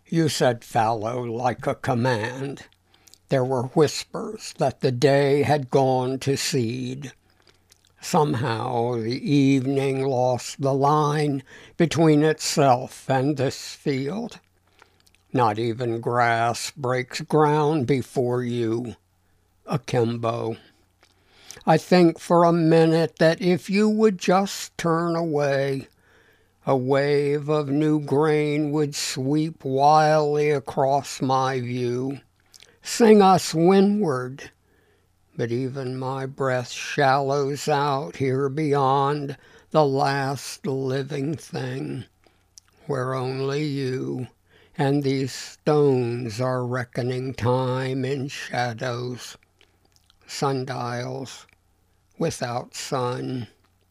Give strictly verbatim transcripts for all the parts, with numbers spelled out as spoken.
You said fallow like a command. There were whispers that the day had gone to seed. Somehow the evening lost the line between itself and this field. Not even grass breaks ground before you, akimbo. I think for a minute that if you would just turn away, a wave of new grain would sweep wildly across my view, sing us windward. But even my breath shallows out here beyond the last living thing, where only you and these stones are reckoning time in shadows, sundials without sun.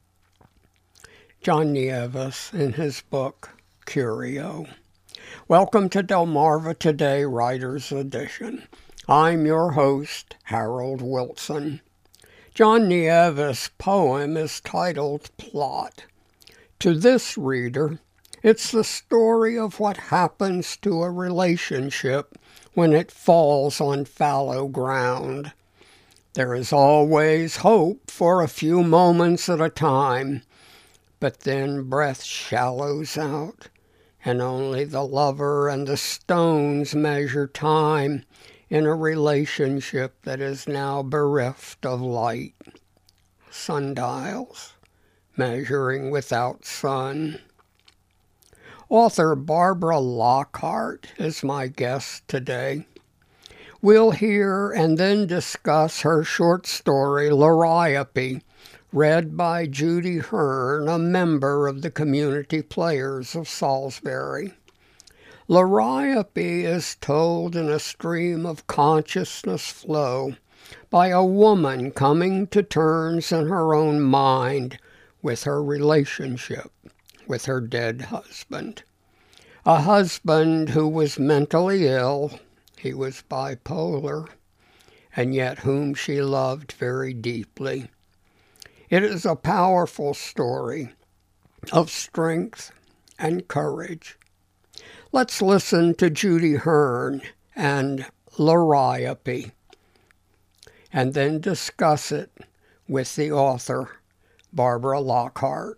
John Nieves in his book, Curio. Welcome to Delmarva Today Writer's Edition. I'm your host, Harold Wilson. John Nieves' poem is titled Plot. To this reader, it's the story of what happens to a relationship when it falls on fallow ground. There is always hope for a few moments at a time, but then breath shallows out, and only the lover and the stones measure time in a relationship that is now bereft of light. Sundials, measuring without sun. Author Barbara Lockhart is my guest today. We'll hear and then discuss her short story, Liriope, read by Judy Hearn, a member of the Community Players of Salisbury. Liriope is told in a stream of consciousness flow by a woman coming to terms in her own mind with her relationship with her dead husband. A husband who was mentally ill, he was bipolar, and yet whom she loved very deeply. It is a powerful story of strength and courage. Let's listen to Judy Hearn and Liriope, and then discuss it with the author, Barbara Lockhart.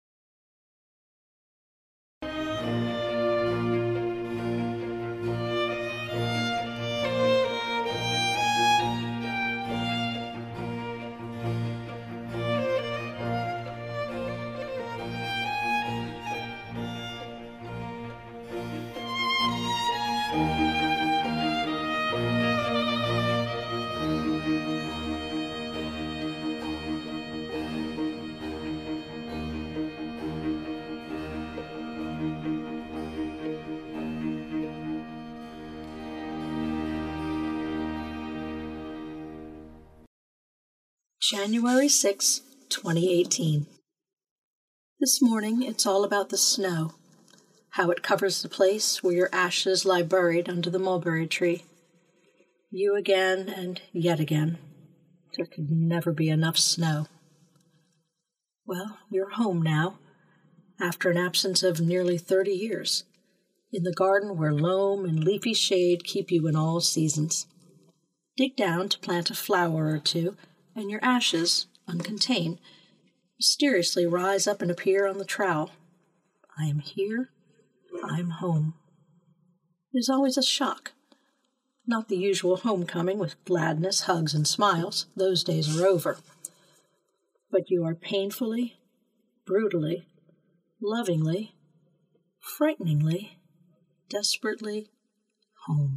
January sixth, twenty eighteen. This morning it's all about the snow, how it covers the place where your ashes lie buried under the mulberry tree. You again and yet again. There could never be enough snow. Well, you're home now, after an absence of nearly thirty years, in the garden where loam and leafy shade keep you in all seasons. Dig down to plant a flower or two, and your ashes, uncontained, mysteriously rise up and appear on the trowel. I am here. I am home. It is always a shock. Not the usual homecoming with gladness, hugs, and smiles. Those days are over. But you are painfully, brutally, lovingly, frighteningly, desperately home.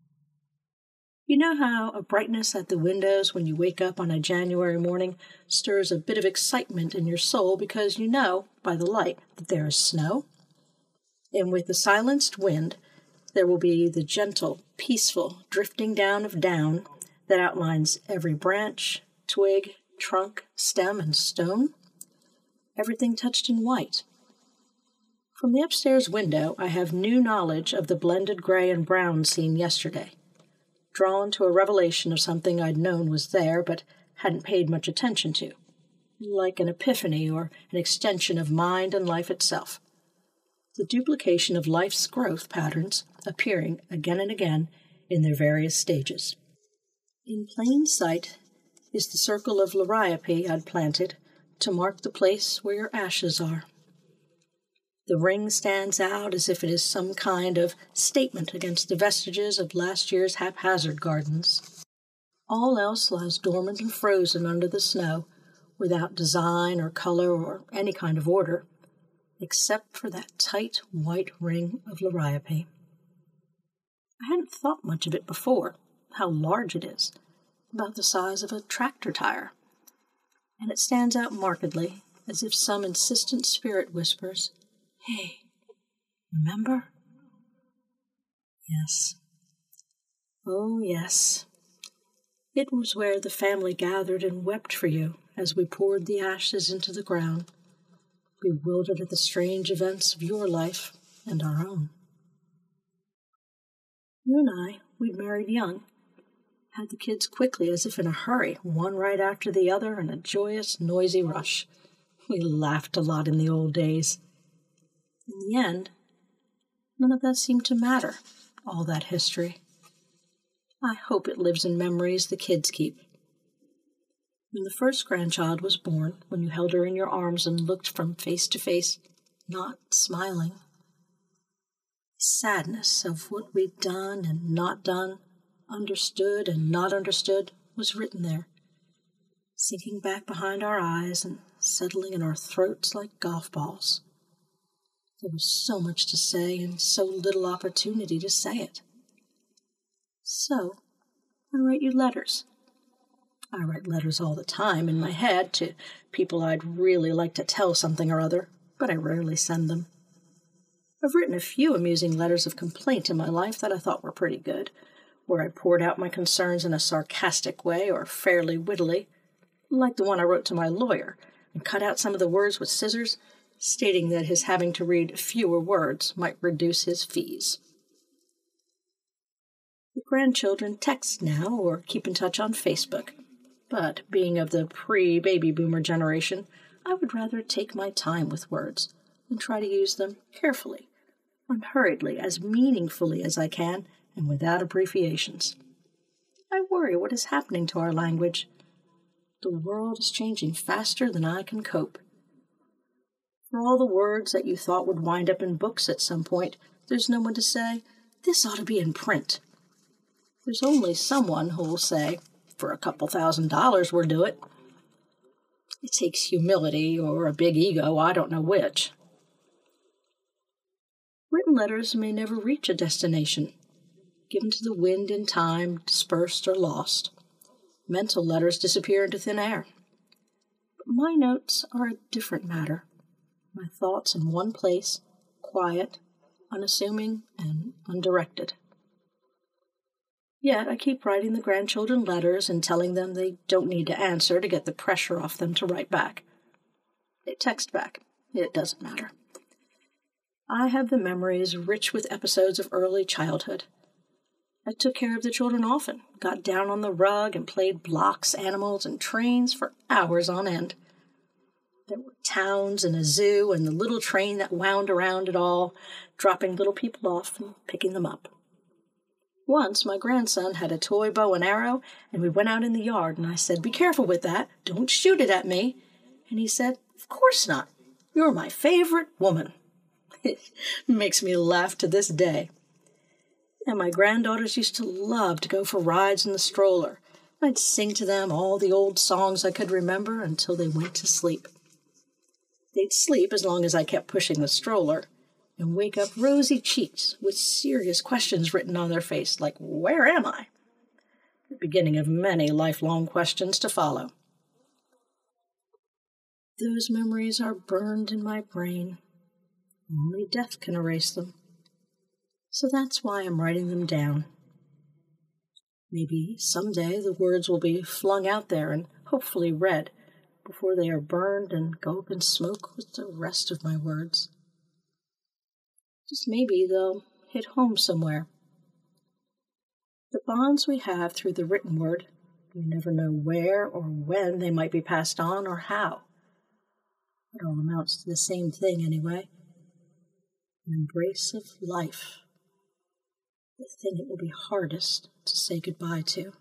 You know how a brightness at the windows when you wake up on a January morning stirs a bit of excitement in your soul because you know, by the light, that there is snow? And with the silenced wind, there will be the gentle, peaceful drifting down of down that outlines every branch, twig, trunk, stem, and stone. Everything touched in white. From the upstairs window, I have new knowledge of the blended gray and brown seen yesterday. Drawn to a revelation of something I'd known was there, but hadn't paid much attention to, like an epiphany or an extension of mind and life itself. the duplication of life's growth patterns appearing again and again in their various stages. In plain sight is the circle of liriope I'd planted to mark the place where your ashes are. The ring stands out as if it is some kind of statement against the vestiges of last year's haphazard gardens. All else lies dormant and frozen under the snow, without design or color or any kind of order, except for that tight white ring of liriope. I hadn't thought much of it before, how large it is, about the size of a tractor tire, and it stands out markedly, as if some insistent spirit whispers, "Hey, remember?" Yes. Oh, yes. It was where the family gathered and wept for you as we poured the ashes into the ground, bewildered at the strange events of your life and our own. You and I, we'd married young, had the kids quickly as if in a hurry, one right after the other in a joyous, noisy rush. We laughed a lot in the old days. In the end, none of that seemed to matter, all that history. I hope it lives in memories the kids keep. When the first grandchild was born, when you held her in your arms and looked from face to face, not smiling, the sadness of what we'd done and not done, understood and not understood, was written there, sinking back behind our eyes and settling in our throats like golf balls. There was so much to say and so little opportunity to say it. So, I write you letters. I write letters all the time in my head to people I'd really like to tell something or other, but I rarely send them. I've written a few amusing letters of complaint in my life that I thought were pretty good, where I poured out my concerns in a sarcastic way or fairly wittily, like the one I wrote to my lawyer and cut out some of the words with scissors, stating that his having to read fewer words might reduce his fees. The grandchildren text now or keep in touch on Facebook, but being of the pre-baby boomer generation, I would rather take my time with words and try to use them carefully, unhurriedly, as meaningfully as I can, and without abbreviations. I worry what is happening to our language. The world is changing faster than I can cope. For all the words that you thought would wind up in books at some point, there's no one to say, "This ought to be in print." There's only someone who'll say, "For a couple thousand dollars we'll do it." It takes humility or a big ego, I don't know which. Written letters may never reach a destination, given to the wind in time, dispersed or lost. Mental letters disappear into thin air. But my notes are a different matter. My thoughts in one place, quiet, unassuming, and undirected. Yet I keep writing the grandchildren letters and telling them they don't need to answer to get the pressure off them to write back. They text back. It doesn't matter. I have the memories rich with episodes of early childhood. I took care of the children often, got down on the rug and played blocks, animals, and trains for hours on end. There were towns and a zoo and the little train that wound around it all, dropping little people off and picking them up. Once my grandson had a toy bow and arrow, and we went out in the yard, and I said, "Be careful with that. Don't shoot it at me." And he said, "Of course not. You're my favorite woman." It makes me laugh to this day. And my granddaughters used to love to go for rides in the stroller. I'd sing to them all the old songs I could remember until they went to sleep. They'd sleep as long as I kept pushing the stroller, and wake up rosy cheeks with serious questions written on their face, like, "Where am I?" The beginning of many lifelong questions to follow. Those memories are burned in my brain. Only death can erase them. So that's why I'm writing them down. Maybe someday the words will be flung out there and hopefully read before they are burned and go up in smoke with the rest of my words. Just maybe they'll hit home somewhere. The bonds we have through the written word, we never know where or when they might be passed on or how. It all amounts to the same thing anyway. an embrace of life, the thing it will be hardest to say goodbye to.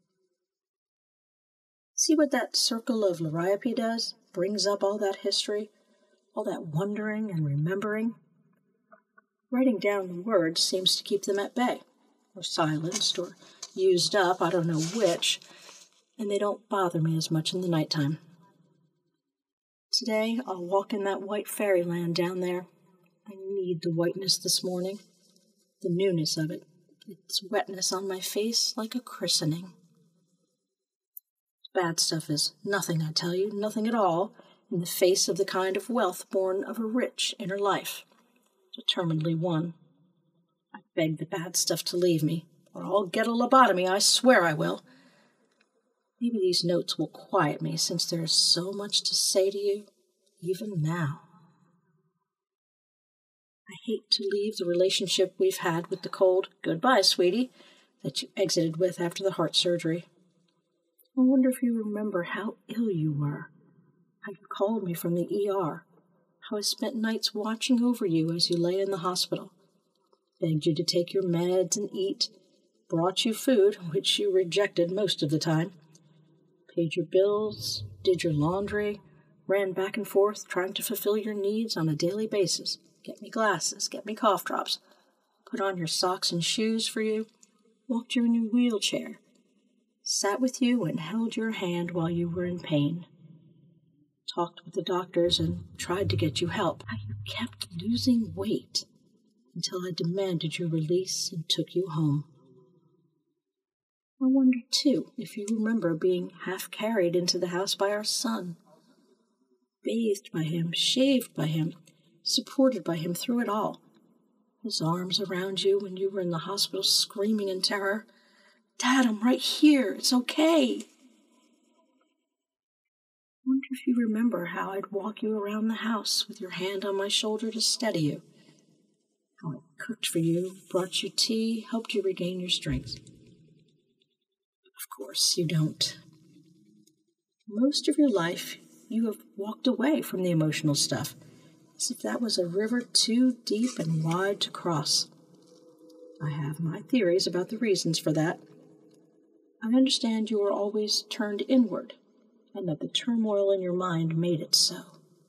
See what that circle of Liriope does? Brings up all that history, all that wondering and remembering. Writing down the words seems to keep them at bay, or silenced, or used up, I don't know which, and they don't bother me as much in the nighttime. Today, I'll walk in that white fairyland down there. I need the whiteness this morning, the newness of it, its wetness on my face like a christening. Bad stuff is nothing, I tell you, nothing at all, in the face of the kind of wealth born of a rich inner life, determinedly won. I beg the bad stuff to leave me, or I'll get a lobotomy, I swear I will. Maybe these notes will quiet me, since there is so much to say to you, even now. I hate to leave the relationship we've had with the cold "goodbye, sweetie" that you exited with after the heart surgery. I wonder if you remember how ill you were, how you called me from the E R, how I spent nights watching over you as you lay in the hospital, begged you to take your meds and eat, brought you food, which you rejected most of the time, paid your bills, did your laundry, ran back and forth trying to fulfill your needs on a daily basis, get me glasses, get me cough drops, put on your socks and shoes for you, walked you in your wheelchair, sat with you and held your hand while you were in pain, talked with the doctors and tried to get you help, how you kept losing weight until I demanded your release and took you home. I wonder, too, if you remember being half carried into the house by our son, bathed by him, shaved by him, supported by him through it all, his arms around you when you were in the hospital screaming in terror, "Dad, I'm right here, it's okay." I wonder if you remember how I'd walk you around the house with your hand on my shoulder to steady you, how I cooked for you, brought you tea, helped you regain your strength. Of course you don't. Most of your life, you have walked away from the emotional stuff, as if that was a river too deep and wide to cross. I have my theories about the reasons for that. I understand you were always turned inward, and that the turmoil in your mind made it so.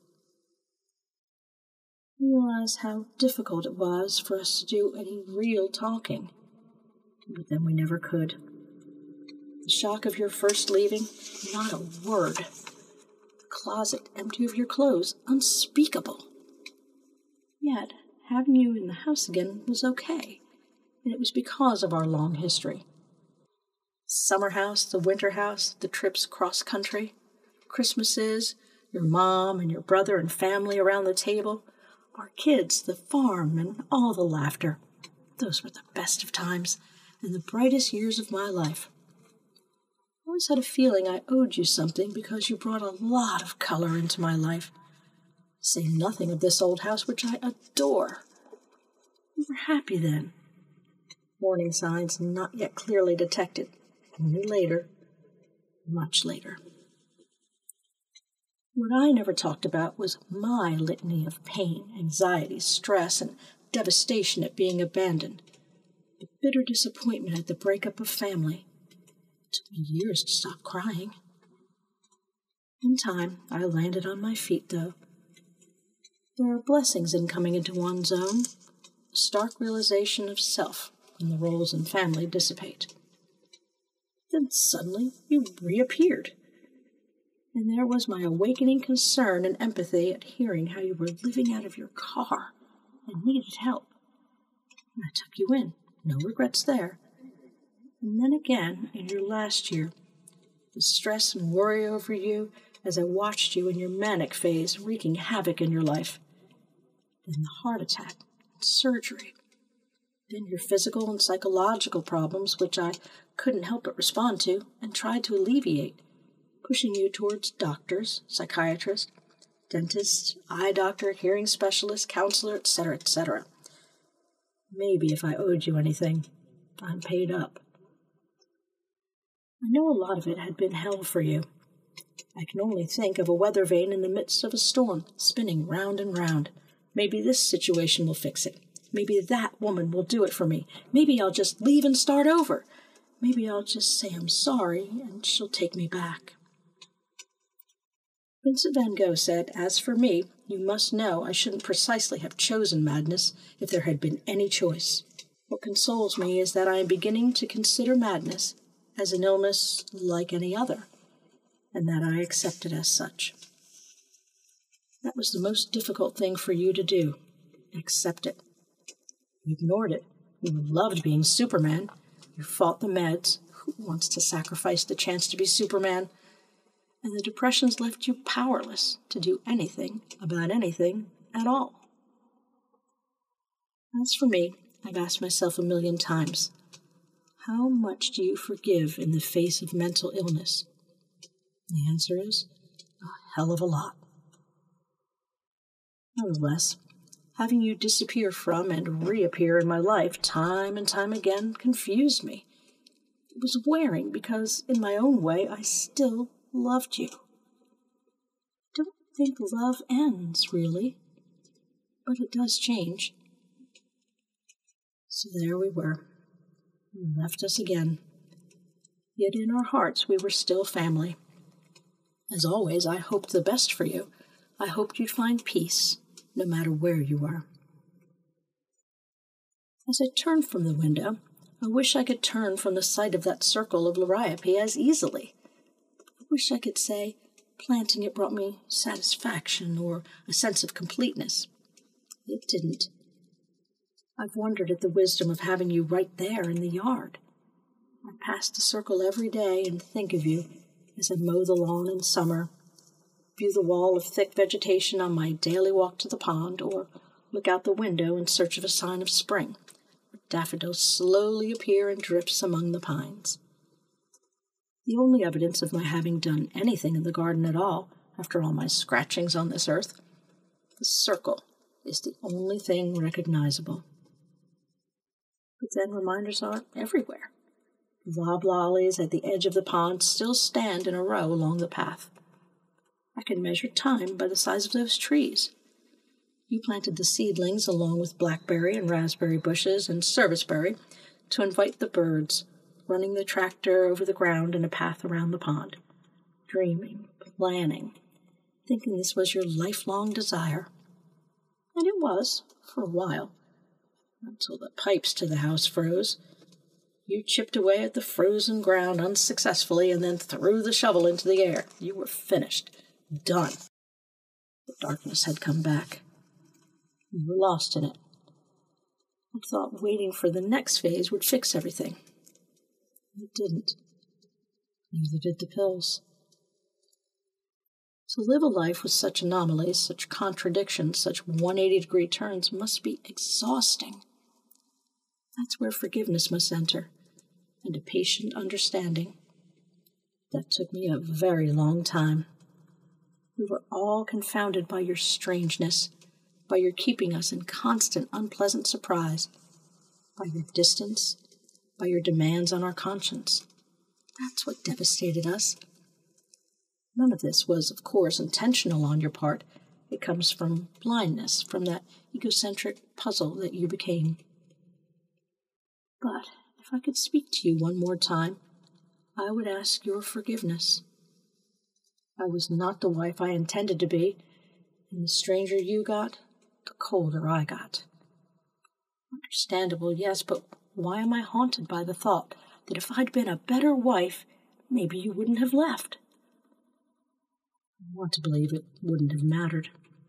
I realize how difficult it was for us to do any real talking, but then we never could. The shock of your first leaving, not a word. The closet empty of your clothes, unspeakable. Yet, having you in the house again was okay, and it was because of our long history. Summer house, the winter house, the trips cross-country, Christmases, your mom and your brother and family around the table, our kids, the farm, and all the laughter. Those were the best of times, and the brightest years of my life. I always had a feeling I owed you something because you brought a lot of color into my life. Say nothing of this old house, which I adore. We were happy then. Warning signs not yet clearly detected. Only later, much later. What I never talked about was my litany of pain, anxiety, stress, and devastation at being abandoned. The bitter disappointment at the breakup of family. It took me years to stop crying. In time, I landed on my feet, though. There are blessings in coming into one's own, a stark realization of self when the roles in family dissipate. Then suddenly you reappeared. And there was my awakening concern and empathy at hearing how you were living out of your car and needed help. And I took you in, no regrets there. And then again, in your last year, the stress and worry over you as I watched you in your manic phase wreaking havoc in your life. Then the heart attack, surgery. Then your physical and psychological problems, which I couldn't help but respond to and tried to alleviate, pushing you towards doctors, psychiatrists, dentists, eye doctor, hearing specialist, counselor, et cetera, et cetera. Maybe if I owed you anything, I'm paid up. I know a lot of it had been hell for you. I can only think of a weather vane in the midst of a storm, spinning round and round, Maybe this situation will fix it. Maybe that woman will do it for me. Maybe I'll just leave and start over. Maybe I'll just say I'm sorry and she'll take me back. Vincent van Gogh said, "As for me, you must know I shouldn't precisely have chosen madness if there had been any choice. What consoles me is that I am beginning to consider madness as an illness like any other, and that I accept it as such." That was the most difficult thing for you to do. Accept it. You ignored it. You loved being Superman. You fought the meds. Who wants to sacrifice the chance to be Superman? And the depressions left you powerless to do anything about anything at all. As for me, I've asked myself a million times, how much do you forgive in the face of mental illness? The answer is, a hell of a lot. Nevertheless, having you disappear from and reappear in my life time and time again confused me. It was wearing because, in my own way, I still loved you. I don't think love ends, really, but it does change. So there we were. You left us again. Yet in our hearts we were still family. As always, I hoped the best for you. I hoped you'd find peace, no matter where you were. As I turned from the window, I wish I could turn from the sight of that circle of Liriope as easily. I wish I could say, planting it brought me satisfaction or a sense of completeness. It didn't. I've wondered at the wisdom of having you right there in the yard. I pass the circle every day and think of you as I mow the lawn in summer, view the wall of thick vegetation on my daily walk to the pond, or look out the window in search of a sign of spring, where daffodils slowly appear in drifts among the pines. The only evidence of my having done anything in the garden at all, after all my scratchings on this earth, the circle is the only thing recognizable. But then reminders are everywhere. Loblollies at the edge of the pond still stand in a row along the path. I can measure time by the size of those trees. You planted the seedlings along with blackberry and raspberry bushes and serviceberry to invite the birds, running the tractor over the ground in a path around the pond, dreaming, planning, thinking this was your lifelong desire. And it was, for a while, until the pipes to the house froze. You chipped away at the frozen ground unsuccessfully and then threw the shovel into the air. You were finished. Done. The darkness had come back. You were lost in it. I thought waiting for the next phase would fix everything. It didn't. Neither did the pills. To live a life with such anomalies, such contradictions, such one hundred eighty degree turns must be exhausting. That's where forgiveness must enter, and a patient understanding. That took me a very long time. We were all confounded by your strangeness, by your keeping us in constant unpleasant surprise, by your distance, by your demands on our conscience. That's what devastated us. None of this was, of course, intentional on your part. It comes from blindness, from that egocentric puzzle that you became. But if I could speak to you one more time, I would ask your forgiveness. I was not the wife I intended to be, and the stranger you got, the colder I got. Understandable, yes, but why am I haunted by the thought that if I'd been a better wife, maybe you wouldn't have left? I want to believe it wouldn't have mattered.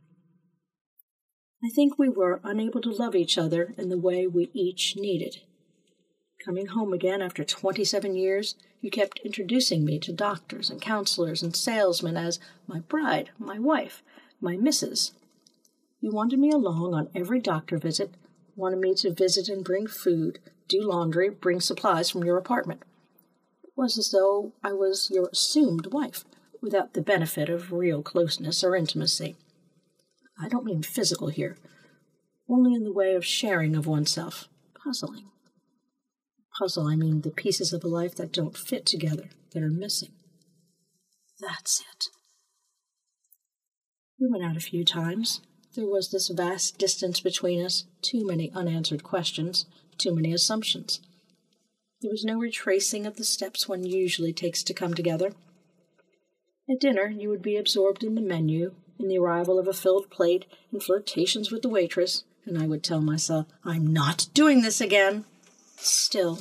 I think we were unable to love each other in the way we each needed. Coming home again after twenty-seven years, you kept introducing me to doctors and counselors and salesmen as my bride, my wife, my missus. You wanted me along on every doctor visit, wanted me to visit and bring food, do laundry, bring supplies from your apartment. It was as though I was your assumed wife, without the benefit of real closeness or intimacy. I don't mean physical here, only in the way of sharing of oneself, puzzling. Puzzle, I mean the pieces of a life that don't fit together, that are missing. That's it. We went out a few times, There was this vast distance between us, too many unanswered questions, too many assumptions. There was no retracing of the steps one usually takes to come together. At dinner, you would be absorbed in the menu, in the arrival of a filled plate, in flirtations with the waitress, and I would tell myself, I'm not doing this again. Still,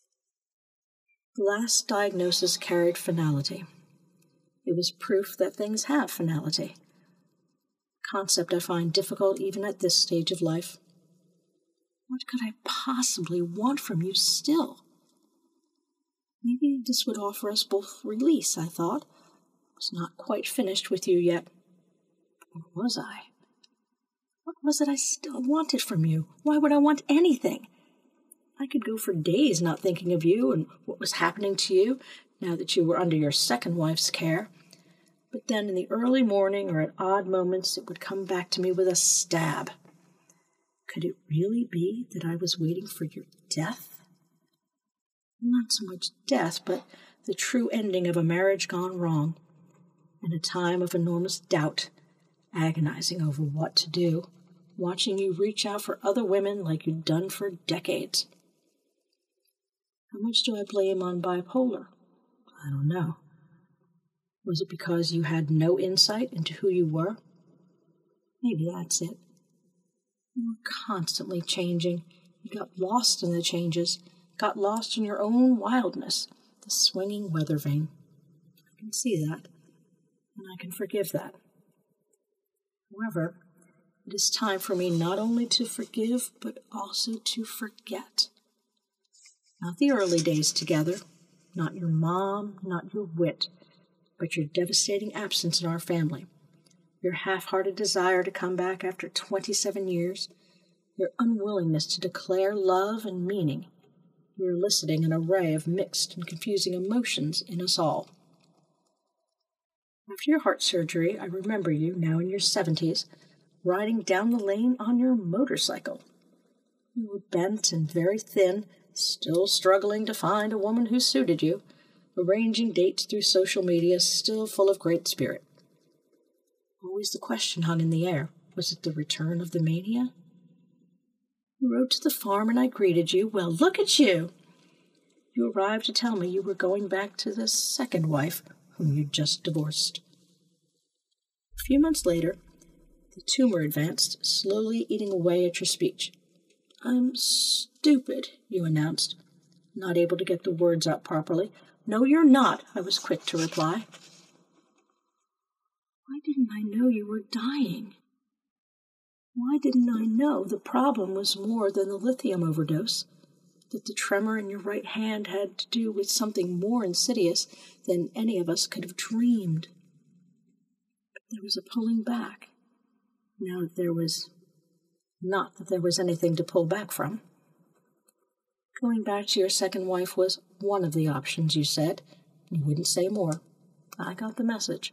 the last diagnosis carried finality. It was proof that things have finality. A concept I find difficult even at this stage of life. What could I possibly want from you still? Maybe this would offer us both release, I thought. I was not quite finished with you yet. Or was I? What was it I still wanted from you? Why would I want anything? I could go for days not thinking of you and what was happening to you, now that you were under your second wife's care. But then in the early morning or at odd moments, it would come back to me with a stab. Could it really be that I was waiting for your death? Not so much death, but the true ending of a marriage gone wrong, and a time of enormous doubt, agonizing over what to do, watching you reach out for other women like you'd done for decades. How much do I blame on bipolar? I don't know. Was it because you had no insight into who you were? Maybe that's it. You were constantly changing. You got lost in the changes, got lost in your own wildness, the swinging weather vane. I can see that, and I can forgive that. However, it is time for me not only to forgive, but also to forget. Not the early days together, not your mom, not your wit, but your devastating absence in our family, your half-hearted desire to come back after twenty-seven years, your unwillingness to declare love and meaning. You are eliciting an array of mixed and confusing emotions in us all. After your heart surgery, I remember you, now in your seventies, riding down the lane on your motorcycle. You were bent and very thin, still struggling to find a woman who suited you, arranging dates through social media, still full of great spirit. Always the question hung in the air, was it the return of the mania? You rode to the farm and I greeted you. Well, look at you! You arrived to tell me you were going back to the second wife, whom you'd just divorced. A few months later, the tumor advanced, slowly eating away at your speech. I'm stupid, you announced, not able to get the words out properly. No, you're not, I was quick to reply. Why didn't I know you were dying? Why didn't I know the problem was more than the lithium overdose, that the tremor in your right hand had to do with something more insidious than any of us could have dreamed? But there was a pulling back. Now there was not that there was anything to pull back from. Going back to your second wife was one of the options, you said. You wouldn't say more. I got the message.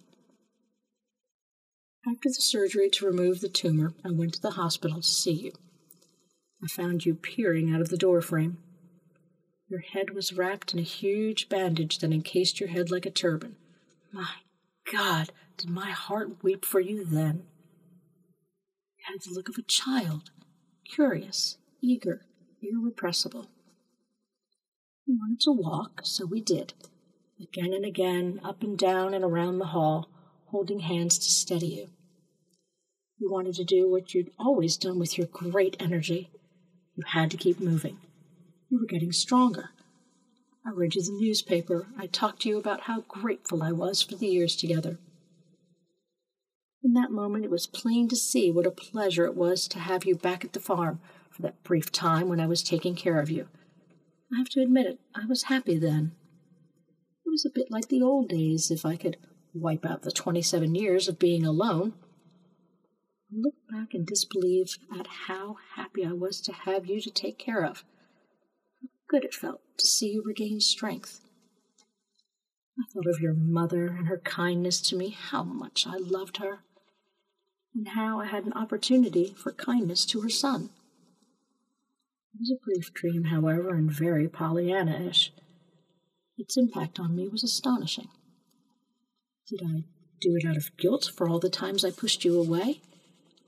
After the surgery to remove the tumor, I went to the hospital to see you. I found you peering out of the doorframe. Your head was wrapped in a huge bandage that encased your head like a turban. My God, did my heart weep for you then. You had the look of a child, curious, eager, irrepressible. We wanted to walk, so we did, again and again, up and down and around the hall, holding hands to steady you. You wanted to do what you'd always done with your great energy. You had to keep moving. You were getting stronger. I read you the newspaper. I talked to you about how grateful I was for the years together. In that moment, it was plain to see what a pleasure it was to have you back at the farm for that brief time when I was taking care of you. I have to admit it, I was happy then. It was a bit like the old days, if I could wipe out the twenty-seven years of being alone. I looked back in disbelief at how happy I was to have you to take care of. How good it felt to see you regain strength. I thought of your mother and her kindness to me, how much I loved her, and how I had an opportunity for kindness to her son. It was a brief dream, however, and very Pollyanna-ish. Its impact on me was astonishing. Did I do it out of guilt for all the times I pushed you away?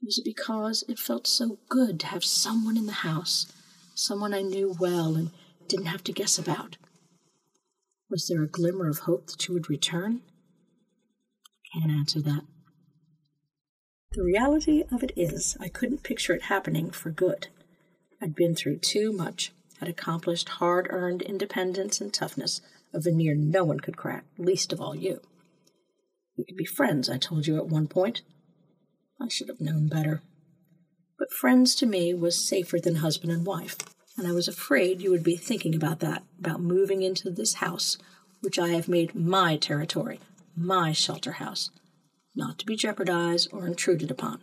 Was it because it felt so good to have someone in the house, someone I knew well and didn't have to guess about? Was there a glimmer of hope that you would return? Can't answer that. The reality of it is, I couldn't picture it happening for good. I'd been through too much, had accomplished hard-earned independence and toughness, a veneer no one could crack, least of all you. We could be friends, I told you at one point. I should have known better. But friends to me was safer than husband and wife, and I was afraid you would be thinking about that, about moving into this house, which I have made my territory, my shelter house, not to be jeopardized or intruded upon.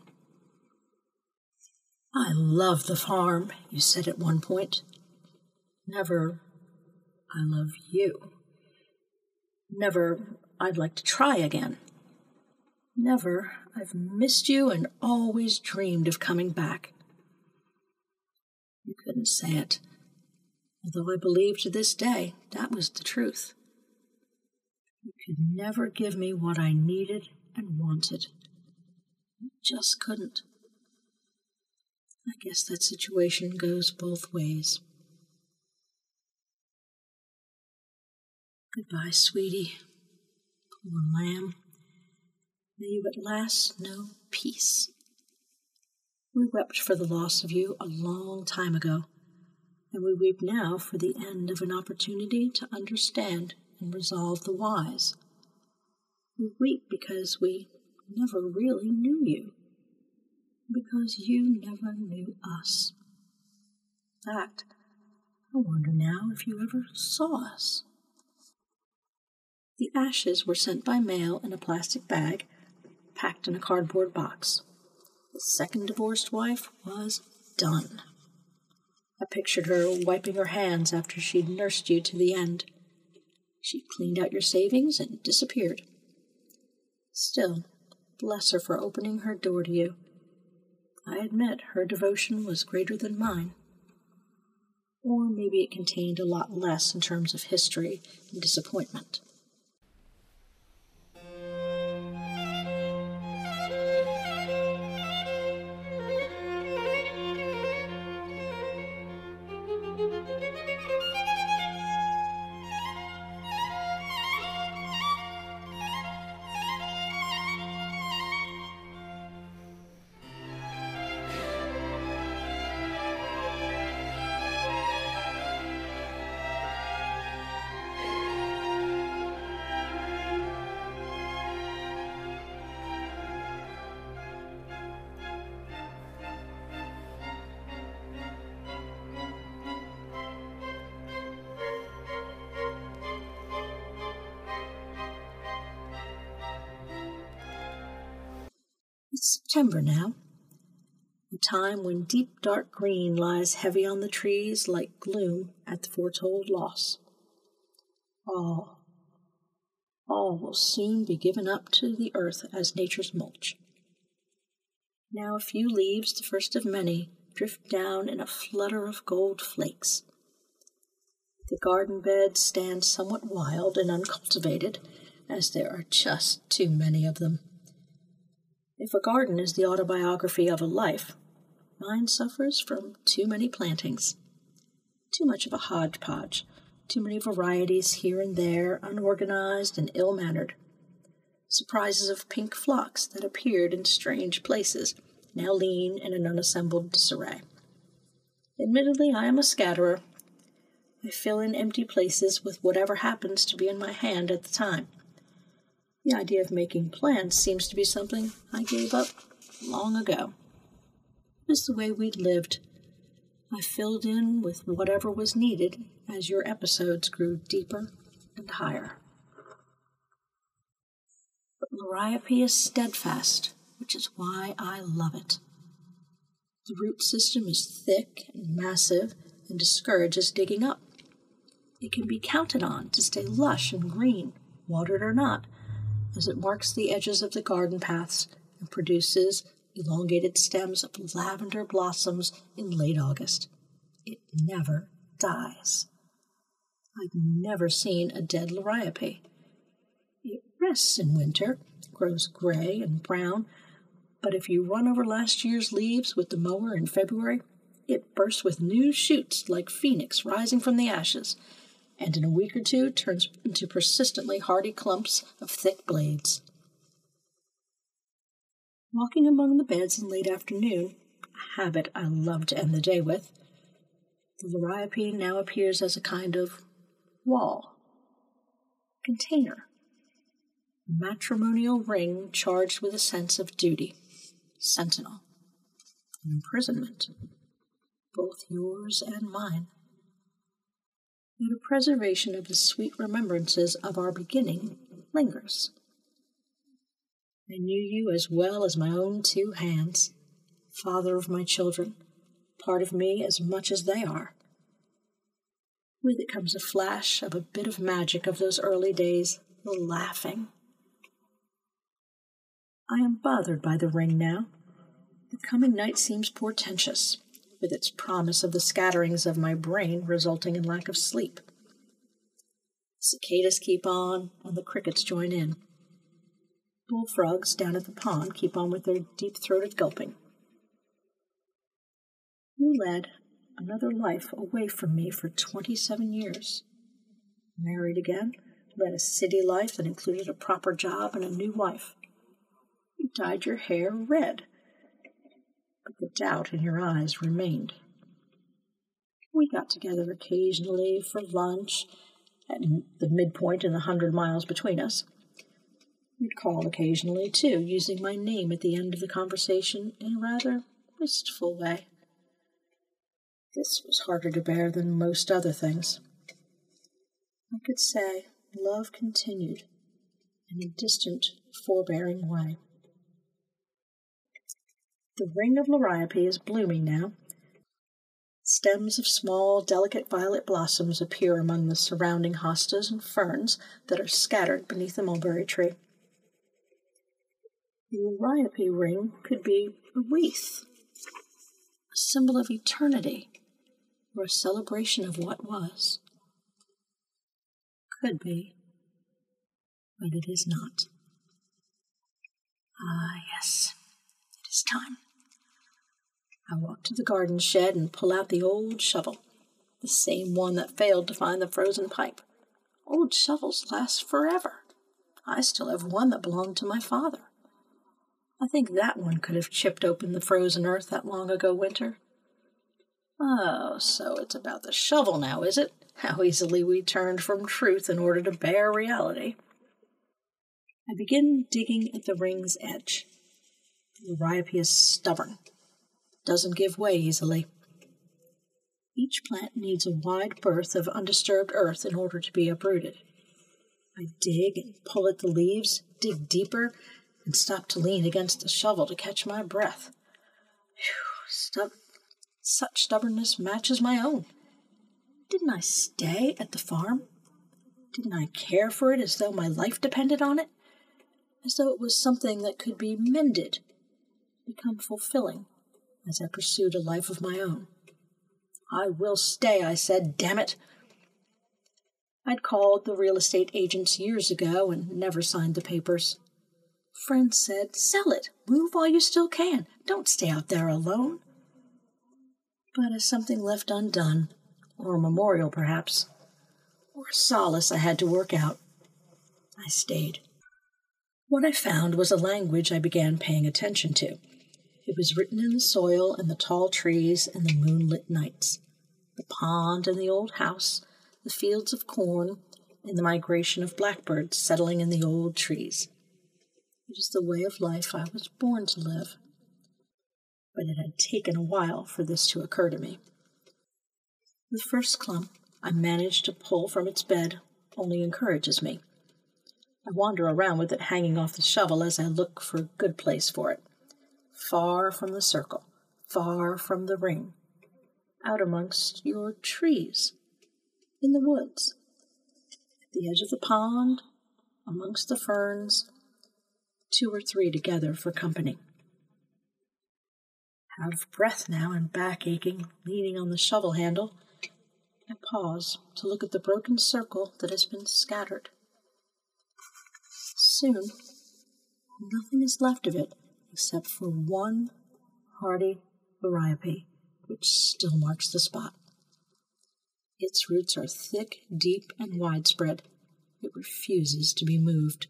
I love the farm, you said at one point. Never, I love you. Never, I'd like to try again. Never, I've missed you and always dreamed of coming back. You couldn't say it, although I believe to this day that was the truth. You could never give me what I needed and wanted. You just couldn't. I guess that situation goes both ways. Goodbye, sweetie. Poor lamb. May you at last know peace. We wept for the loss of you a long time ago, and we weep now for the end of an opportunity to understand and resolve the whys. We weep because we never really knew you, because you never knew us. In fact, I wonder now if you ever saw us. The ashes were sent by mail in a plastic bag, packed in a cardboard box. The second divorced wife was done. I pictured her wiping her hands after she'd nursed you to the end. She cleaned out your savings and disappeared. Still, bless her for opening her door to you. I admit her devotion was greater than mine. Or maybe it contained a lot less in terms of history and disappointment. It's September now, a time when deep dark green lies heavy on the trees like gloom at the foretold loss. All, all will soon be given up to the earth as nature's mulch. Now a few leaves, the first of many, drift down in a flutter of gold flakes. The garden beds stand somewhat wild and uncultivated, as there are just too many of them. If a garden is the autobiography of a life, mine suffers from too many plantings. Too much of a hodgepodge, too many varieties here and there, unorganized and ill-mannered. Surprises of pink phlox that appeared in strange places, now lean in an unassembled disarray. Admittedly, I am a scatterer. I fill in empty places with whatever happens to be in my hand at the time. The idea of making plans seems to be something I gave up long ago. It was the way we'd lived. I filled in with whatever was needed as your episodes grew deeper and higher. But Liriope is steadfast, which is why I love it. The root system is thick and massive and discourages digging up. It can be counted on to stay lush and green, watered or not, as it marks the edges of the garden paths and produces elongated stems of lavender blossoms in late August. It never dies. I've never seen a dead Liriope. It rests in winter, grows gray and brown, But if you run over last year's leaves with the mower in February, it bursts with new shoots like phoenix rising from the ashes, and in a week or two turns into persistently hardy clumps of thick blades. Walking among the beds in late afternoon, a habit I love to end the day with, the liriope now appears as a kind of wall, container, a matrimonial ring charged with a sense of duty, sentinel, imprisonment, both yours and mine. Yet a preservation of the sweet remembrances of our beginning lingers. I knew you as well as my own two hands, father of my children, part of me as much as they are. With it comes a flash of a bit of magic of those early days, the laughing. I am bothered by the ring now. The coming night seems portentous, with its promise of the scatterings of my brain resulting in lack of sleep. Cicadas keep on, and the crickets join in. Bullfrogs down at the pond keep on with their deep-throated gulping. You led another life away from me for twenty-seven years. Married again, led a city life that included a proper job and a new wife. You dyed your hair red, but the doubt in your eyes remained. We got together occasionally for lunch at the midpoint in the hundred miles between us. We'd call occasionally, too, using my name at the end of the conversation in a rather wistful way. This was harder to bear than most other things. I could say love continued in a distant, forbearing way. The ring of liriope is blooming now. Stems of small, delicate violet blossoms appear among the surrounding hostas and ferns that are scattered beneath the mulberry tree. The liriope ring could be a wreath, a symbol of eternity, or a celebration of what was. Could be, but it is not. Ah, yes, it is time. I walk to the garden shed and pull out the old shovel, the same one that failed to find the frozen pipe. Old shovels last forever. I still have one that belonged to my father. I think that one could have chipped open the frozen earth that long ago winter. Oh, so it's about the shovel now, is it? How easily we turned from truth in order to bear reality. I begin digging at the ring's edge. The liriope is stubborn, doesn't give way easily. Each plant needs a wide berth of undisturbed earth in order to be uprooted. I dig and pull at the leaves, dig deeper, and stop to lean against the shovel to catch my breath. Whew, stub- such stubbornness matches my own. Didn't I stay at the farm? Didn't I care for it as though my life depended on it? As though it was something that could be mended, become fulfilling, as I pursued a life of my own. I will stay, I said, damn it. I'd called the real estate agents years ago and never signed the papers. Friends said, sell it, move while you still can, don't stay out there alone. But as something left undone, or a memorial perhaps, or a solace I had to work out, I stayed. What I found was a language I began paying attention to. It was written in the soil and the tall trees and the moonlit nights, the pond and the old house, the fields of corn, and the migration of blackbirds settling in the old trees. It is the way of life I was born to live. But it had taken a while for this to occur to me. The first clump I managed to pull from its bed only encourages me. I wander around with it hanging off the shovel as I look for a good place for it. Far from the circle, far from the ring, out amongst your trees, in the woods, at the edge of the pond, amongst the ferns, two or three together for company. Out of breath now and back aching, leaning on the shovel handle, I pause to look at the broken circle that has been scattered. Soon, nothing is left of it except for one hardy liriope, which still marks the spot. Its roots are thick, deep, and widespread. It refuses to be moved.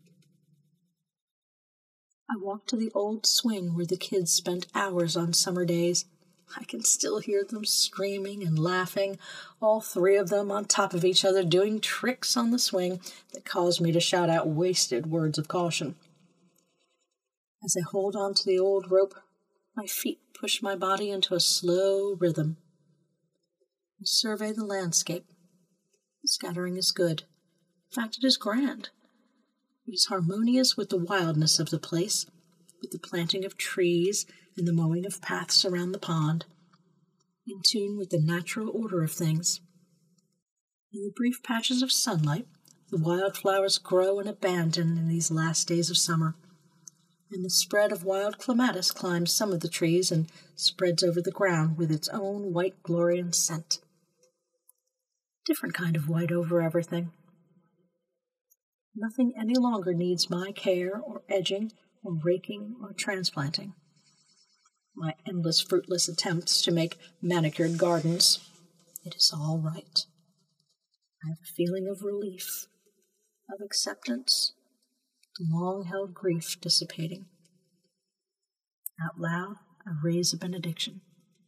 I walk to the old swing where the kids spent hours on summer days. I can still hear them screaming and laughing, all three of them on top of each other doing tricks on the swing that cause me to shout out wasted words of caution. As I hold on to the old rope, my feet push my body into a slow rhythm. I survey the landscape. The scattering is good. In fact, it is grand. It is harmonious with the wildness of the place, with the planting of trees and the mowing of paths around the pond, in tune with the natural order of things. In the brief patches of sunlight, the wildflowers grow and abandon in these last days of summer, and the spread of wild clematis climbs some of the trees and spreads over the ground with its own white glory and scent. Different kind of white over everything. Nothing any longer needs my care or edging or raking or transplanting. My endless fruitless attempts to make manicured gardens, it is all right. I have a feeling of relief, of acceptance, the long-held grief dissipating. Out loud, I raise a benediction.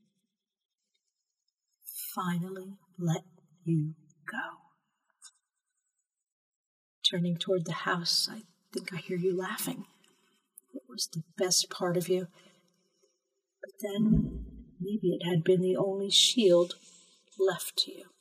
Finally, let you go. Turning toward the house, I think I hear you laughing. It was the best part of you. But then, maybe it had been the only shield left to you.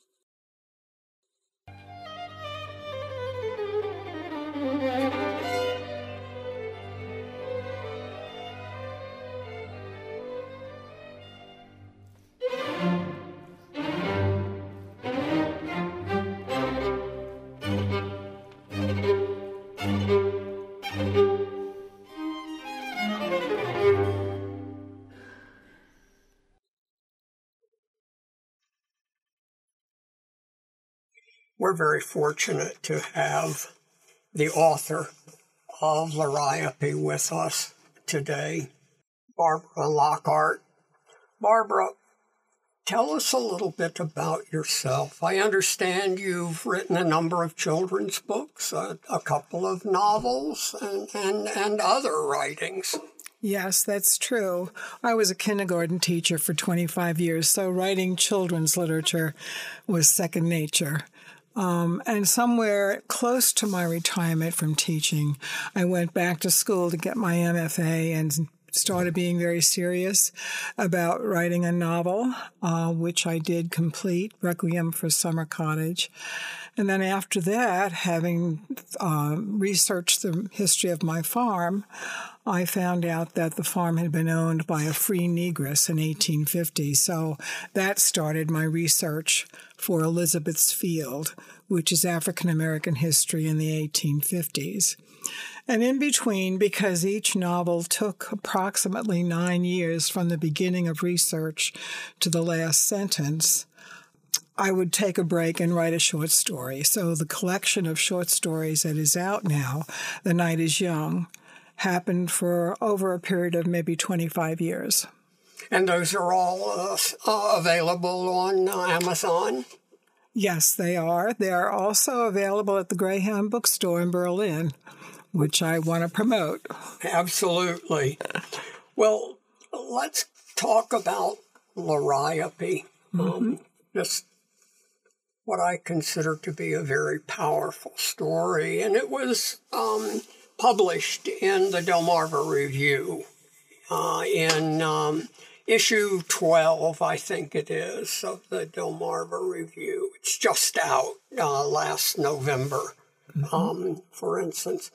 We're very fortunate to have the author of Liriope with us today, Barbara Lockhart. Barbara, tell us a little bit about yourself. I understand you've written a number of children's books, a, a couple of novels, and, and, and other writings. Yes, that's true. I was a kindergarten teacher for twenty-five years, so writing children's literature was second nature. Um, and somewhere close to my retirement from teaching, I went back to school to get my M F A and started being very serious about writing a novel, uh, which I did complete, Requiem for Summer Cottage. And then after that, having uh, researched the history of my farm, I found out that the farm had been owned by a free negress in eighteen fifty. So that started my research for Elizabeth's Field, which is African-American history in the eighteen fifties. And in between, because each novel took approximately nine years from the beginning of research to the last sentence, I would take a break and write a short story. So the collection of short stories that is out now, The Night is Young, happened for over a period of maybe twenty-five years. And those are all uh, uh, available on uh, Amazon? Yes, they are. They are also available at the Greyhound Bookstore in Berlin, which I want to promote. Absolutely. Well, let's talk about Liriope. Mm-hmm. Um, just what I consider to be a very powerful story. And it was um, published in the Delmarva Review uh, in um, issue twelve, I think it is, of the Delmarva Review. It's just out uh, last November, mm-hmm. um, for instance.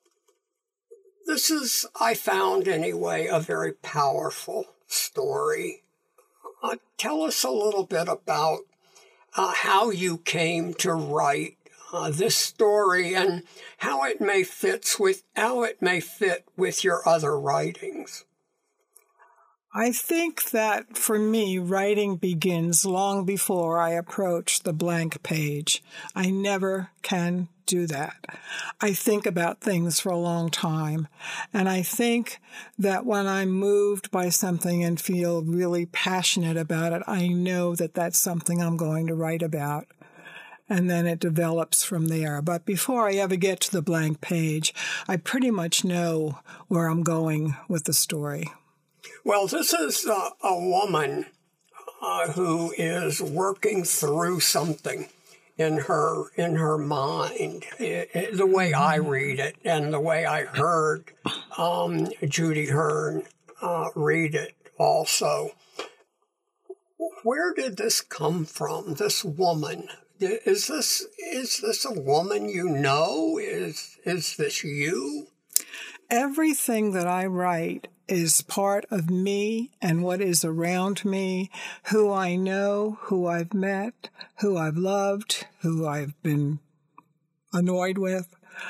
This is, I found anyway, a very powerful story. Uh, tell us a little bit about uh, how you came to write uh, this story and how it may fits with how it may fit with your other writings. I think that for me, writing begins long before I approach the blank page. I never can do that. I think about things for a long time. And I think that when I'm moved by something and feel really passionate about it, I know that that's something I'm going to write about. And then it develops from there. But before I ever get to the blank page, I pretty much know where I'm going with the story. Well, this is uh, a woman uh, who is working through something in her in her mind. It, it, the way I read it and the way I heard um, Judy Hearn uh, read it also. Where did this come from, this woman? Is this is this a woman you know? Is is this you? Everything that I write is part of me and what is around me, who I know, who I've met, who I've loved, who I've been annoyed with.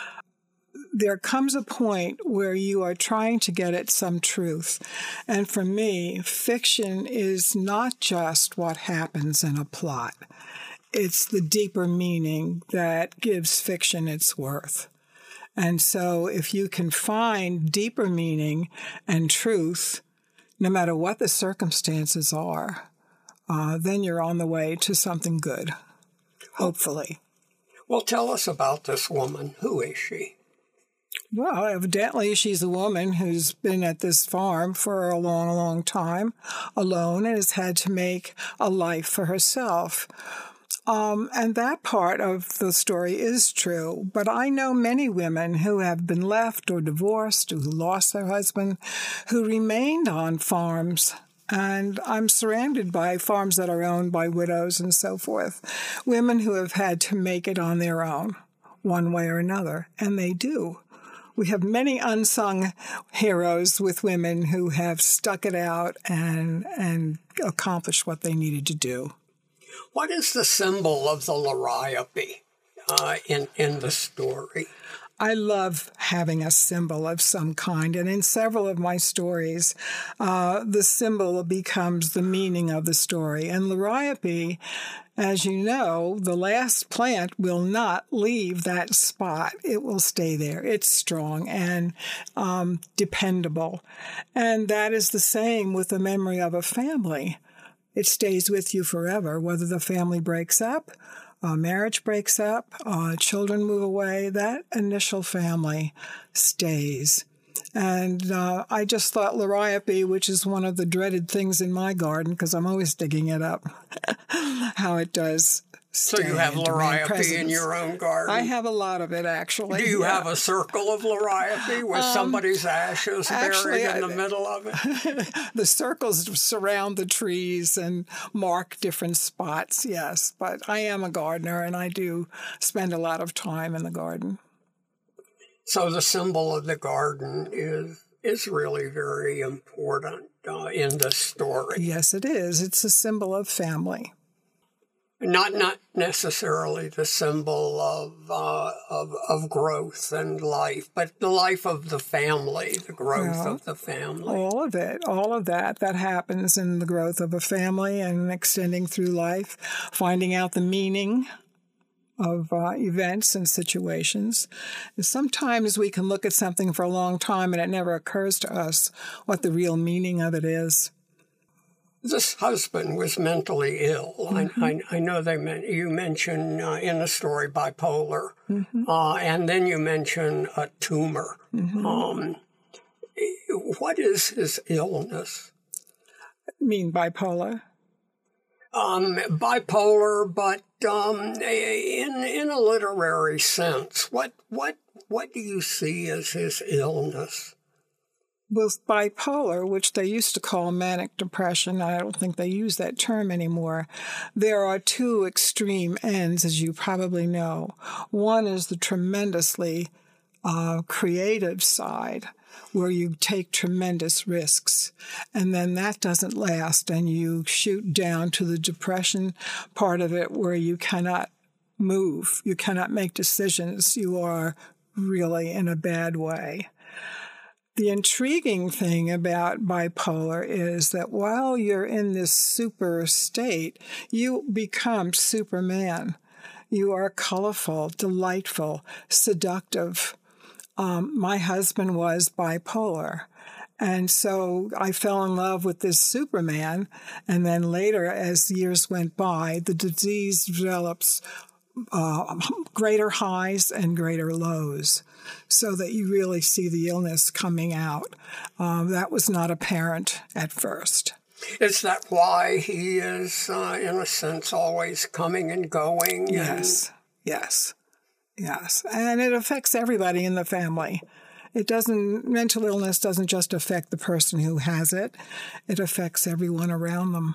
There comes a point where you are trying to get at some truth. And for me, fiction is not just what happens in a plot. It's the deeper meaning that gives fiction its worth. And so if you can find deeper meaning and truth, no matter what the circumstances are, uh, then you're on the way to something good, hopefully. Well, tell us about this woman. Who is she? Well, evidently she's a woman who's been at this farm for a long, long time, alone, and has had to make a life for herself. Um, and that part of the story is true. But I know many women who have been left or divorced, who lost their husband, who remained on farms. And I'm surrounded by farms that are owned by widows and so forth. Women who have had to make it on their own, one way or another. And they do. We have many unsung heroes with women who have stuck it out and, and accomplished what they needed to do. What is the symbol of the Liriope uh, in, in the story? I love having a symbol of some kind, and in several of my stories, uh, the symbol becomes the meaning of the story. And Liriope, as you know, the last plant will not leave that spot. It will stay there. It's strong and um, dependable. And that is the same with the memory of a family. It stays with you forever, whether the family breaks up, uh, marriage breaks up, uh, children move away, that initial family stays. And uh, I just thought Liriope, which is one of the dreaded things in my garden, because I'm always digging it up, how it does. So you have Liriope in your own garden? I have a lot of it, actually. Do you yeah. have a circle of Liriope with um, somebody's ashes actually, buried in I, the middle of it? The circles surround the trees and mark different spots, yes. But I am a gardener, and I do spend a lot of time in the garden. So the symbol of the garden is is really very important uh, in this story. Yes, it is. It's a symbol of family. Not not necessarily the symbol of, uh, of of growth and life, but the life of the family, the growth well, of the family. All of it, all of that, that happens in the growth of a family and extending through life, finding out the meaning of uh, events and situations. And sometimes we can look at something for a long time and it never occurs to us what the real meaning of it is. This husband was mentally ill. Mm-hmm. I, I, I know they meant, you mention uh, in the story bipolar, mm-hmm. uh, and then you mention a tumor. Mm-hmm. Um, what is his illness? You mean bipolar? Um, bipolar, but um, in in a literary sense, what what what do you see as his illness? With bipolar, which they used to call manic depression, I don't think they use that term anymore, there are two extreme ends, as you probably know. One is the tremendously uh, creative side, where you take tremendous risks, and then that doesn't last, and you shoot down to the depression part of it where you cannot move, you cannot make decisions, you are really in a bad way. The intriguing thing about bipolar is that while you're in this super state, you become Superman. You are colorful, delightful, seductive. Um, my husband was bipolar. And so I fell in love with this Superman. And then later, as years went by, the disease develops uh, greater highs and greater lows, so that you really see the illness coming out. Um, that was not apparent at first. Is that why he is, uh, in a sense, always coming and going? Yes, and... yes, yes. And it affects everybody in the family. It doesn't, mental illness doesn't just affect the person who has it. It affects everyone around them.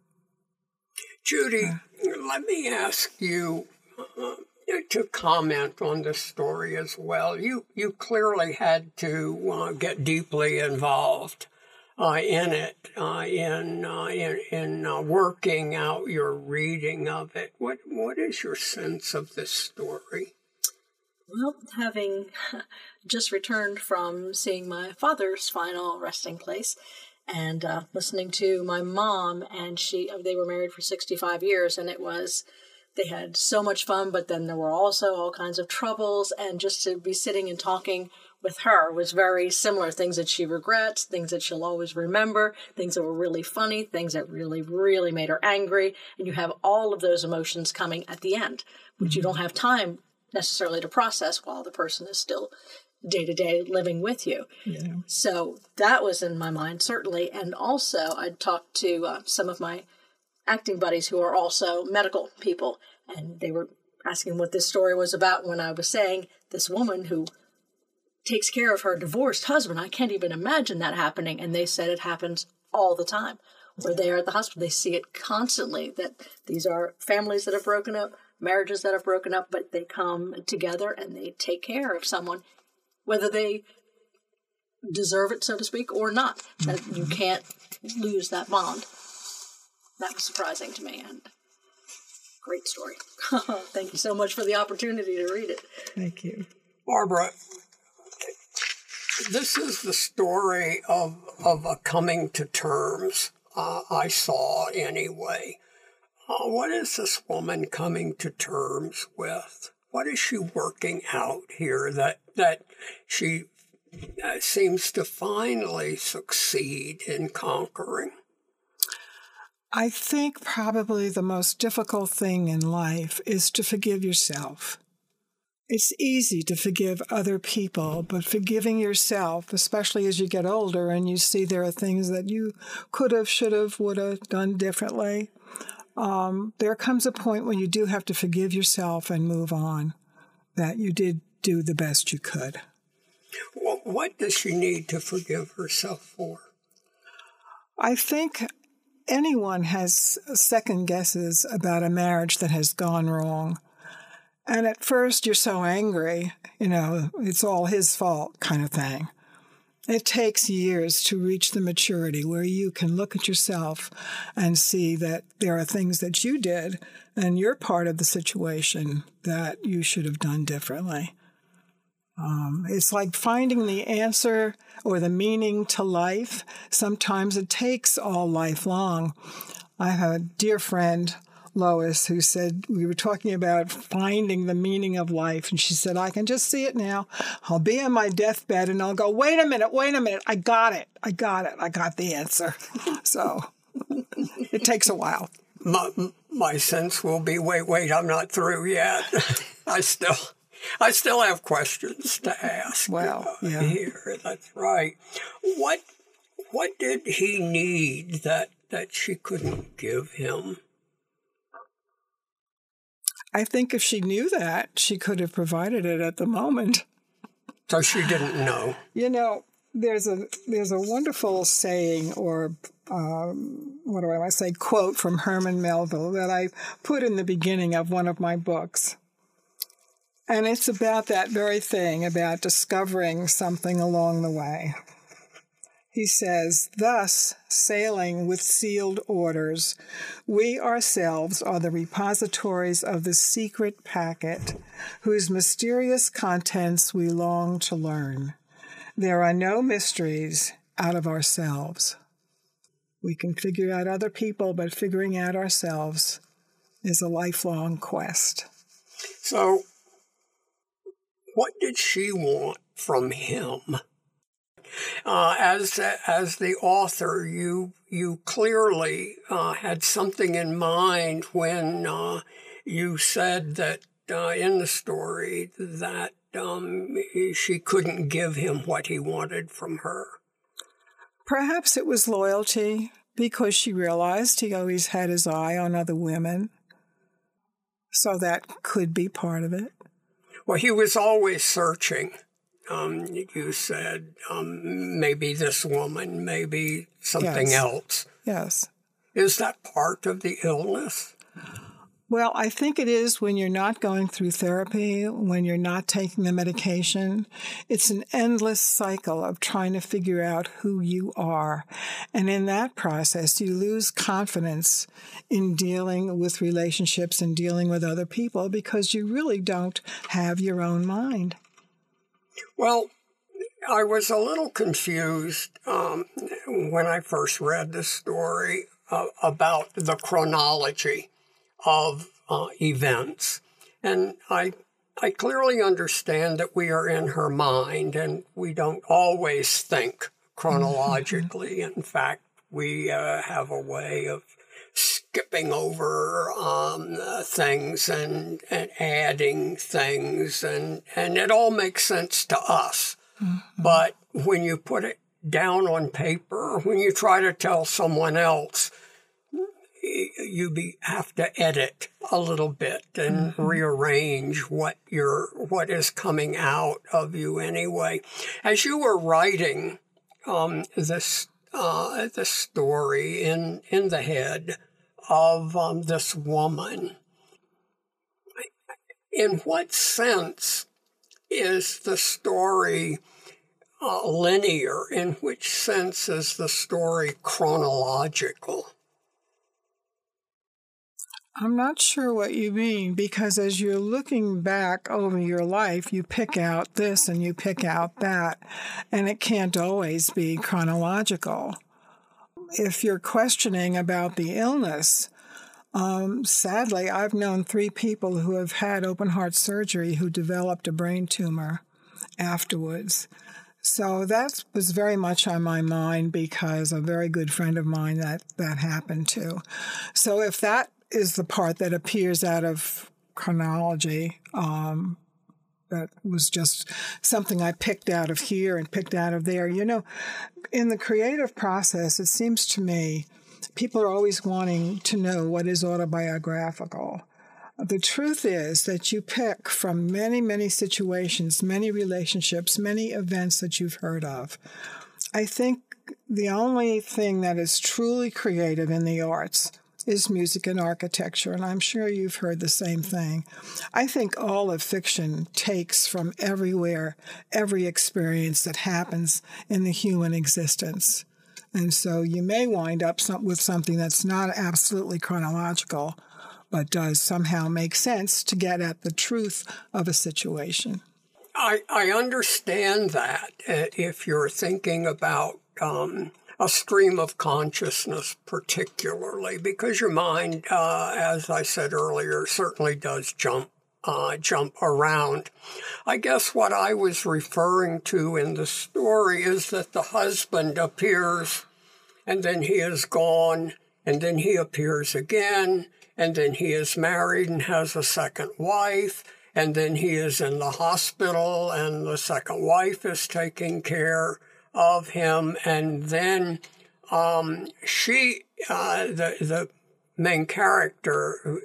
Judy, uh, let me ask you uh, to comment on this story as well. You you clearly had to uh, get deeply involved uh, in it, uh, in uh, in, in uh, working out your reading of it. What what is your sense of this story? Well, having just returned from seeing my father's final resting place and uh, listening to my mom, and she they were married for sixty-five years, and it was, they had so much fun, but then there were also all kinds of troubles, and just to be sitting and talking with her was very similar. Things that she regrets, things that she'll always remember, things that were really funny, things that really, really made her angry, and you have all of those emotions coming at the end, which you don't have time necessarily to process while the person is still day-to-day living with you. Yeah. So that was in my mind, certainly. And also, I talked to uh, some of my acting buddies who are also medical people, and they were asking what this story was about when I was saying this woman who takes care of her divorced husband. I can't even imagine that happening. And they said it happens all the time. Where they are at the hospital, they see it constantly, that these are families that have broken up, marriages that have broken up, but they come together and they take care of someone, whether they deserve it, so to speak, or not. That you can't lose that bond. That was surprising to me, and great story. Thank you so much for the opportunity to read it. Thank you. Barbara, this is the story of, of a coming to terms, uh, I saw anyway. Uh, what is this woman coming to terms with? What is she working out here that that she uh, seems to finally succeed in conquering? I think probably the most difficult thing in life is to forgive yourself. It's easy to forgive other people, but forgiving yourself, especially as you get older and you see there are things that you could have, should have, would have done differently, um, there comes a point when you do have to forgive yourself and move on, that you did do the best you could. Well, what does she need to forgive herself for? I think anyone has second guesses about a marriage that has gone wrong. And at first you're so angry, you know, it's all his fault kind of thing. It takes years to reach the maturity where you can look at yourself and see that there are things that you did and you're part of the situation that you should have done differently. Um, it's like finding the answer or the meaning to life. Sometimes it takes all life long. I have a dear friend, Lois, who said, we were talking about finding the meaning of life, and she said, I can just see it now. I'll be on my deathbed, and I'll go, wait a minute, wait a minute, I got it, I got it, I got the answer. So it takes a while. My, my sense will be, wait, wait, I'm not through yet. I still... I still have questions to ask. Well, yeah. Here, that's right. What what did he need that that she couldn't give him? I think if she knew that, she could have provided it at the moment. So she didn't know. You know, there's a there's a wonderful saying, or um, what do I want to say, quote from Herman Melville that I put in the beginning of one of my books. And it's about that very thing, about discovering something along the way. He says, thus, sailing with sealed orders, we ourselves are the repositories of the secret packet, whose mysterious contents we long to learn. There are no mysteries out of ourselves. We can figure out other people, but figuring out ourselves is a lifelong quest. So, what did she want from him? Uh, as as the author, you you clearly uh, had something in mind when uh, you said that uh, in the story that um, she couldn't give him what he wanted from her. Perhaps it was loyalty, because she realized he always had his eye on other women. So that could be part of it. Well, he was always searching. Um, you said um, maybe this woman, maybe something Yes. else. Yes. Is that part of the illness? Well, I think it is when you're not going through therapy, when you're not taking the medication. It's an endless cycle of trying to figure out who you are. And in that process, you lose confidence in dealing with relationships and dealing with other people because you really don't have your own mind. Well, I was a little confused um, when I first read the story uh, about the chronology of uh, events. And I I clearly understand that we are in her mind and we don't always think chronologically. Mm-hmm. In fact, we uh, have a way of skipping over um, uh, things and, and adding things, and, and it all makes sense to us. Mm-hmm. But when you put it down on paper, when you try to tell someone else, you be, have to edit a little bit and mm-hmm. rearrange what you're, what is coming out of you anyway. As you were writing um, this uh, the story in in the head of um, this woman, in what sense is the story uh, linear? In which sense is the story chronological? I'm not sure what you mean, because as you're looking back over your life, you pick out this and you pick out that, and it can't always be chronological. If you're questioning about the illness, um, sadly, I've known three people who have had open heart surgery who developed a brain tumor afterwards. So that was very much on my mind because a very good friend of mine that, that happened to. So if that is the part that appears out of chronology, um, that was just something I picked out of here and picked out of there. You know, in the creative process, it seems to me people are always wanting to know what is autobiographical. The truth is that you pick from many, many situations, many relationships, many events that you've heard of. I think the only thing that is truly creative in the arts is music and architecture, and I'm sure you've heard the same thing. I think all of fiction takes from everywhere, every experience that happens in the human existence. And so you may wind up some, with something that's not absolutely chronological, but does somehow make sense to get at the truth of a situation. I, I understand that uh, if you're thinking about um, a stream of consciousness particularly, because your mind, uh, as I said earlier, certainly does jump uh, jump around. I guess what I was referring to in the story is that the husband appears, and then he is gone, and then he appears again, and then he is married and has a second wife, and then he is in the hospital, and the second wife is taking care of him, and then um, she, uh, the the main character,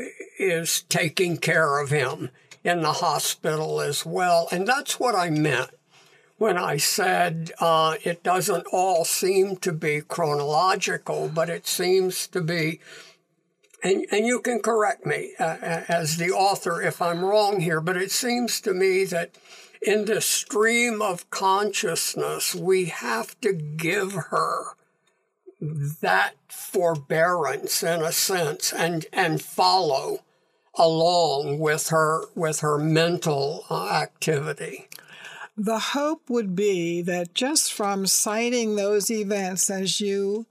is taking care of him in the hospital as well, and that's what I meant when I said uh, it doesn't all seem to be chronological, but it seems to be. And, and you can correct me uh, as the author if I'm wrong here, but it seems to me that in the stream of consciousness, we have to give her that forbearance in a sense and, and follow along with her with her mental uh, activity. The hope would be that just from citing those events as you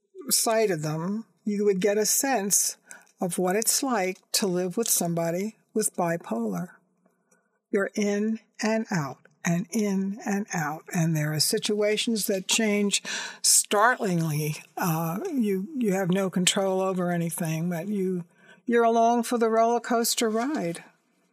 cited them, you would get a sense of what it's like to live with somebody with bipolar. You're in and out and in and out. And there are situations that change startlingly. Uh, you you have no control over anything, but you, you're along for the roller coaster ride.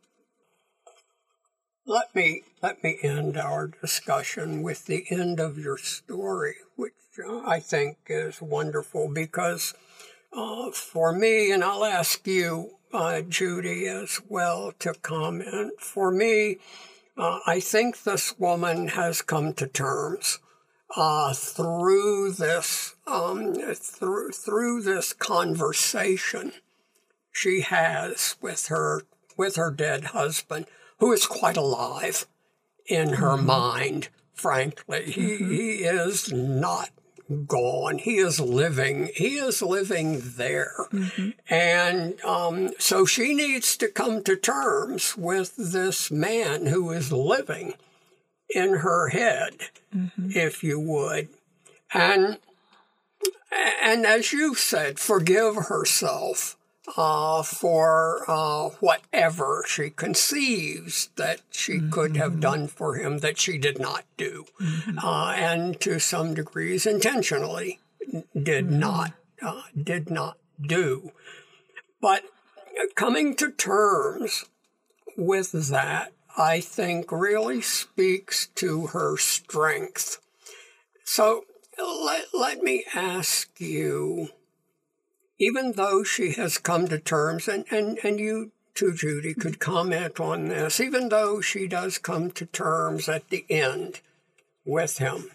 Let me let me end our discussion with the end of your story, which uh, I think is wonderful because uh, for me, and I'll ask you, uh, Judy, as well to comment. For me, uh, I think this woman has come to terms uh, through this um, through through this conversation she has with her with her dead husband, who is quite alive in her mm-hmm. mind, frankly. He, mm-hmm. he is not gone. He is living. He is living there. Mm-hmm. And um, so she needs to come to terms with this man who is living in her head, mm-hmm. if you would. And, and as you said, forgive herself Uh, for uh, whatever she conceives that she mm-hmm. could have done for him that she did not do, mm-hmm. uh, and to some degrees intentionally did mm-hmm. not uh, did not do. But coming to terms with that, I think, really speaks to her strength. So let, let me ask you, even though she has come to terms, and, and, and you too, Judy, could comment on this, even though she does come to terms at the end with him,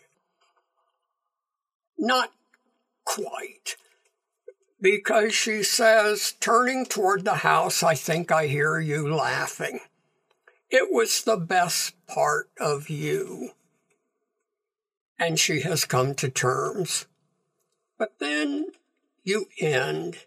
not quite, because she says, turning toward the house, I think I hear you laughing. It was the best part of you. And she has come to terms. But then you end.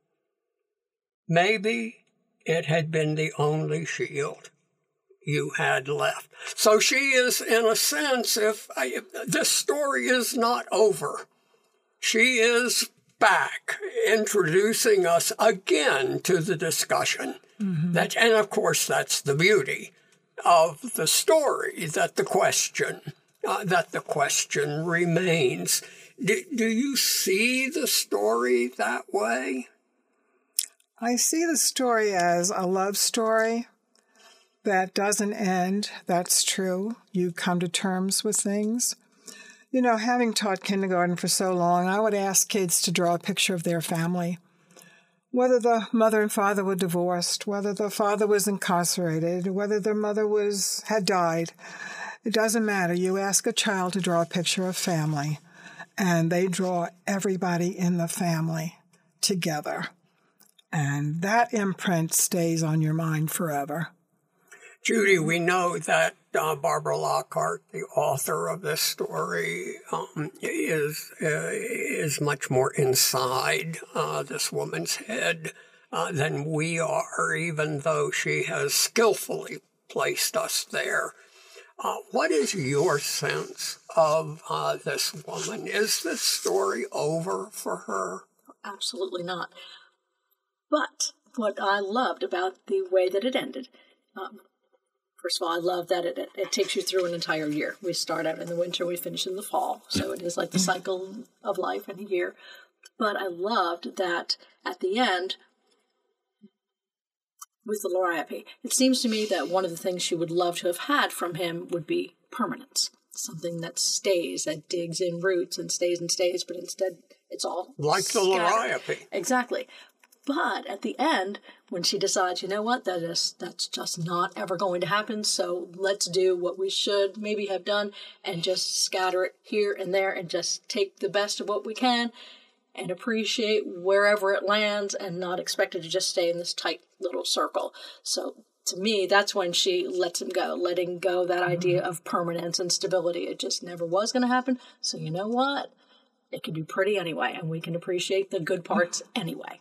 Maybe it had been the only shield you had left. So she is, in a sense, if, I, if this story is not over, she is back introducing us again to the discussion. Mm-hmm. That, and of course, that's the beauty of the story, that the question, uh, that the question remains. Do, do you see the story that way? I see the story as a love story that doesn't end. That's true. You come to terms with things. You know, having taught kindergarten for so long, I would ask kids to draw a picture of their family. Whether the mother and father were divorced, whether the father was incarcerated, whether their mother was had died. It doesn't matter. You ask a child to draw a picture of family, and they draw everybody in the family together. And that imprint stays on your mind forever. Judy, we know that uh, Barbara Lockhart, the author of this story, um, is uh, is much more inside uh, this woman's head uh, than we are, even though she has skillfully placed us there. Uh, what is your sense of uh, this woman? Is this story over for her? Absolutely not. But what I loved about the way that it ended, um, first of all, I love that it, it, it takes you through an entire year. We start out in the winter, we finish in the fall. So it is like the cycle of life in a year. But I loved that at the end, with the Liriope, it seems to me that one of the things she would love to have had from him would be permanence. Something that stays, that digs in roots and stays and stays, but instead it's all like the Liriope. Exactly. But at the end, when she decides, you know what, that is that's just not ever going to happen, so let's do what we should maybe have done and just scatter it here and there and just take the best of what we can and appreciate wherever it lands and not expect it to just stay in this tight little circle. So to me, that's when she lets him go, letting go that idea of permanence and stability. It just never was going to happen. So you know what? It can be pretty anyway, and we can appreciate the good parts anyway.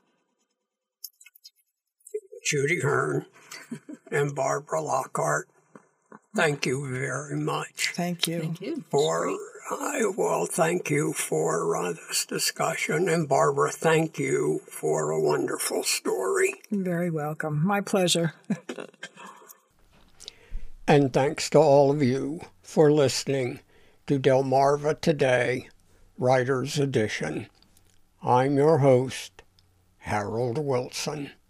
Judy Hearn and Barbara Lockhart, Thank you very much. Thank you. Thank you. For, I will thank you for uh, this discussion. And Barbara, thank you for a wonderful story. You're very welcome. My pleasure. And thanks to all of you for listening to Delmarva Today, Writer's Edition. I'm your host, Harold Wilson.